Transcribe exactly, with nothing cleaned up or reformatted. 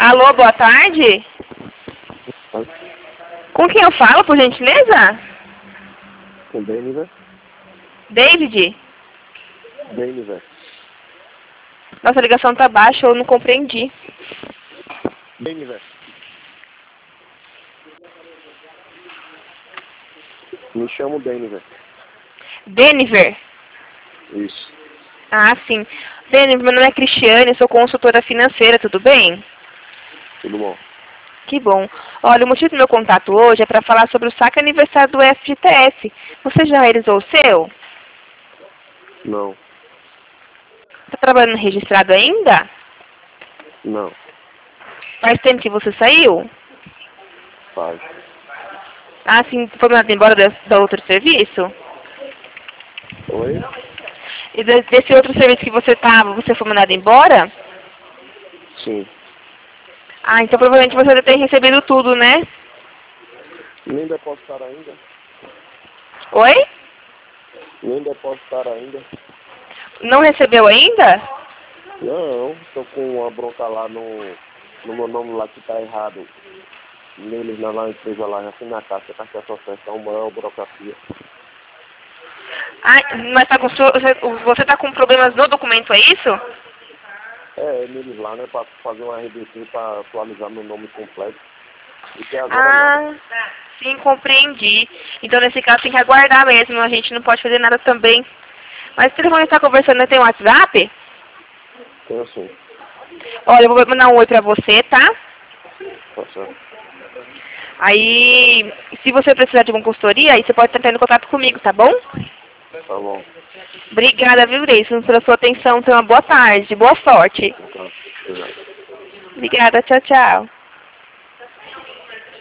Alô, boa tarde. Com quem eu falo, por gentileza? Com Deniver. David? Deniver. Nossa ligação tá baixa, eu não compreendi. Deniver. Me chamo Deniver. Deniver? Isso. Ah, sim. Deniver, meu nome é Cristiane, sou consultora financeira, tudo bem? Tudo bom? Que bom. Olha, o motivo do meu contato hoje é para falar sobre o saque aniversário do F G T S. Você já realizou o seu? Não. Está trabalhando registrado ainda? Não. Faz tempo que você saiu? Faz. Ah, sim. Foi mandado embora da, da outro serviço? Oi? E de- desse outro serviço que você estava, você foi mandado embora? Sim. Ah, então provavelmente você já tem recebido tudo, né? Nem depositar ainda? Oi? Nem depositar ainda? Não recebeu ainda? Não, tô com uma bronca lá no, no meu nome lá que tá errado. Neles na, na empresa lá, assim na caixa, caixa de associação, maior burocracia. Ah, mas tá com, so- você, você tá com problemas no documento, é isso? É, neles lá, né, pra fazer uma R D C pra atualizar meu nome completo. E até agora nada. Ah, sim, compreendi. Então, nesse caso, tem que aguardar mesmo. A gente não pode fazer nada também. Mas o telefone está conversando, tem um WhatsApp? Tem assim. Olha, eu vou mandar um oi pra você, tá? Tá certo. Aí, se você precisar de uma consultoria, aí você pode estar tendo contato comigo, tá bom? Tá bom. Obrigada, viu, Grace, pela sua atenção. Tenha uma boa tarde, boa sorte. Então, obrigado. Obrigada, tchau, tchau.